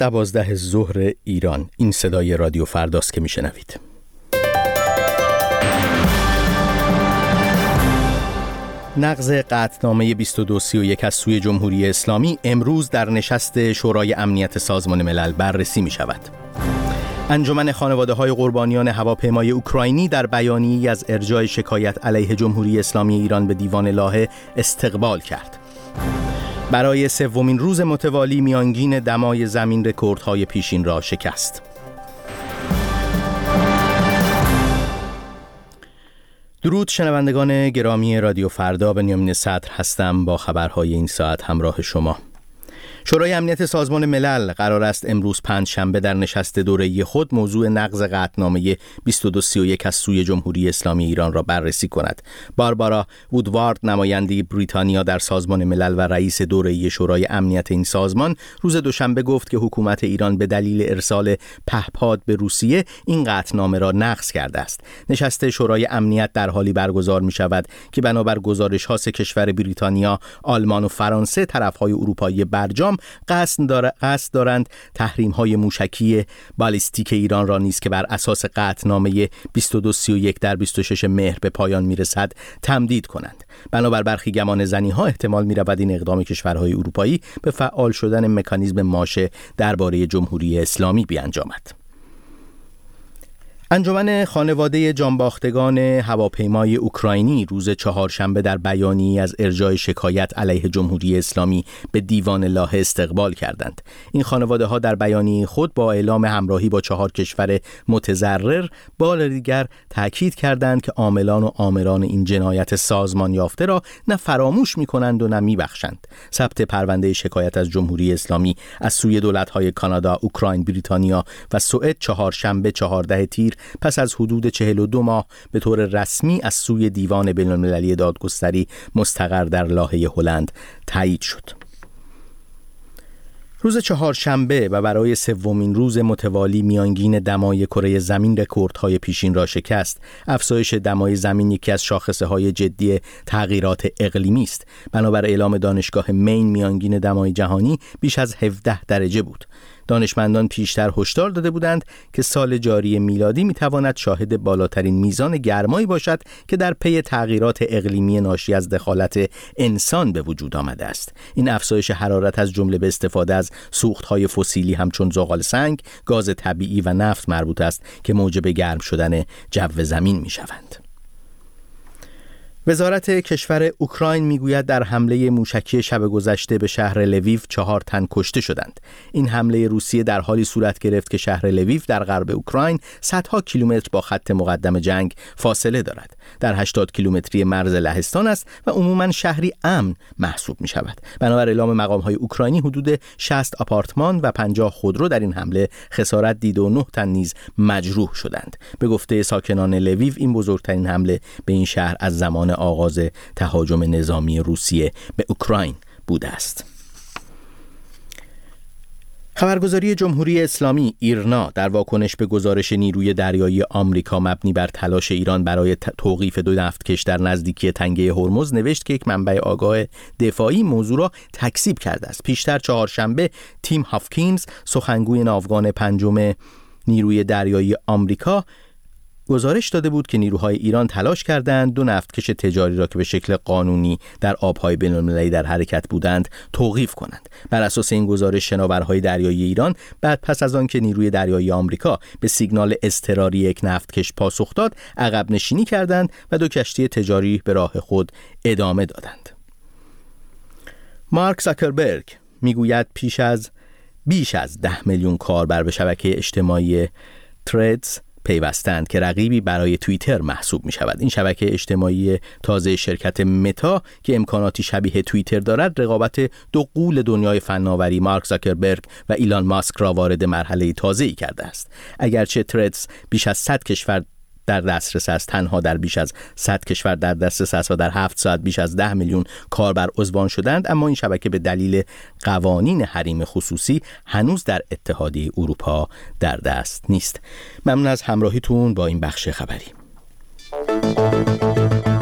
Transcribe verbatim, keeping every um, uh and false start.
دوازده ظهر ایران. این صدای رادیو فرداست که میشنوید. نقض قطعنامه بیست و دو سی و یک از سوی جمهوری اسلامی امروز در نشست شورای امنیت سازمان ملل بررسی می شود. انجمن خانواده‌های قربانیان هواپیمای اوکراینی در بیانیه‌ای از ارجاع شکایت علیه جمهوری اسلامی ایران به دیوان لاهه استقبال کرد. برای سومین روز متوالی میانگین دمای زمین رکوردهای پیشین را شکست. درود شنوندگان گرامی رادیو فردا، بنیامین صدر هستم با خبرهای این ساعت همراه شما. شورای امنیت سازمان ملل قرار است امروز پنجشنبه در نشست دوره‌ای خود موضوع نقض قطعنامه بیست و دو سی و یک از سوی جمهوری اسلامی ایران را بررسی کند. باربارا وودوارد، نماینده بریتانیا در سازمان ملل و رئیس دوره‌ای شورای امنیت این سازمان، روز دوشنبه گفت که حکومت ایران به دلیل ارسال پهپاد به روسیه این قطعنامه را نقض کرده است. نشست شورای امنیت در حالی برگزار می شود که بنابر گزارش‌ها سه کشور بریتانیا، آلمان و فرانسه طرف‌های اروپایی برجام قصد دار... قصد دارند تحریم‌های موشکی بالیستیک ایران را نیز که بر اساس قطعنامه بیست و دو سی و یک در بیست و شش مهر به پایان میرسد تمدید کنند. بنابر برخی گمانه‌زنی‌ها احتمال می‌رود این اقدام کشورهای اروپایی به فعال شدن مکانیزم ماشه درباره جمهوری اسلامی بیانجامد. انجمن خانواده جانباختگان هواپیمای اوکراینی روز چهارشنبه در بیانیه‌ای از ارجاع شکایت علیه جمهوری اسلامی به دیوان لاهه استقبال کردند. این خانواده‌ها در بیانیه خود با اعلام همراهی با چهار کشور متضرر بار دیگر تاکید کردند که عاملان و آمران این جنایت سازمان یافته را نه فراموش می‌کنند و نه می‌بخشند. ثبت پرونده شکایت از جمهوری اسلامی از سوی دولت‌های کانادا، اوکراین، بریتانیا و سوئد چهارشنبه چهاردهم تیر پس از حدود چهل و دو ماه به طور رسمی از سوی دیوان بین‌المللی دادگستری مستقر در لاهه هلند تایید شد. روز چهارشنبه و برای سومین روز متوالی میانگین دمای کره زمین رکوردهای پیشین را شکست. افزایش دمای زمین یکی از شاخصه‌های جدی تغییرات اقلیمی است. بنابر اعلام دانشگاه مین میانگین دمای جهانی بیش از هفده درجه بود. دانشمندان پیشتر هشدار داده بودند که سال جاری میلادی میتواند شاهد بالاترین میزان گرمایی باشد که در پی تغییرات اقلیمی ناشی از دخالت انسان به وجود آمده است. این افزایش حرارت از جمله به استفاده از سوختهای فسیلی همچون زغال سنگ، گاز طبیعی و نفت مربوط است که موجب گرم شدن جو زمین میشوند. وزارت کشور اوکراین میگوید در حمله موشکی شب گذشته به شهر لویو چهار تن کشته شدند. این حمله روسیه در حالی صورت گرفت که شهر لویو در غرب اوکراین صدها کیلومتر با خط مقدم جنگ فاصله دارد. در هشتاد کیلومتری مرز لهستان است و عموماً شهری امن محسوب می شود. بنابر اعلام مقام‌های اوکراینی حدود شصت آپارتمان و پنجاه خودرو در این حمله خسارت دید و نه تن نیز مجروح شدند. به گفته ساکنان لویو این بزرگترین حمله به این شهر از زمان آغاز تهاجم نظامی روسیه به اوکراین بوده است. خبرگزاری جمهوری اسلامی ایرنا در واکنش به گزارش نیروی دریایی آمریکا مبنی بر تلاش ایران برای توقیف دو نفتکش در نزدیکی تنگه هرمز نوشت که یک منبع آگاه دفاعی موضوع را تکذیب کرده است. پیشتر چهارشنبه تیم هافکینز، سخنگوی ناوگان پنجم نیروی دریایی آمریکا، گزارش داده بود که نیروهای ایران تلاش کردند دو نفتکش تجاری را که به شکل قانونی در آبهای بین‌المللی در حرکت بودند توقیف کنند. بر اساس این گزارش شناورهای دریایی ایران بعد پس از آن که نیروی دریایی آمریکا به سیگنال اضطراری یک نفتکش پاسخ داد، عقب نشینی کردند و دو کشتی تجاری به راه خود ادامه دادند. مارک زاکربرگ میگوید پیش از بیش از ده میلیون کاربر به شبکه اجتماعی تردز پیوستند که رقیبی برای توییتر محسوب می شود. این شبکه اجتماعی تازه شرکت متا که امکاناتی شبیه توییتر دارد، رقابت دو غول دنیای فناوری مارک زاکربرگ و ایلان ماسک را وارد مرحله تازه‌ای کرده است. اگرچه تردز بیش از صد کشور در دسترس است، تنها در بیش از صد کشور در دسترس است و در هفت ساعت بیش از ده میلیون کاربر عضوان شدند، اما این شبکه به دلیل قوانین حریم خصوصی هنوز در اتحادیه اروپا در دست نیست. ممنون از همراهیتون با این بخش خبری.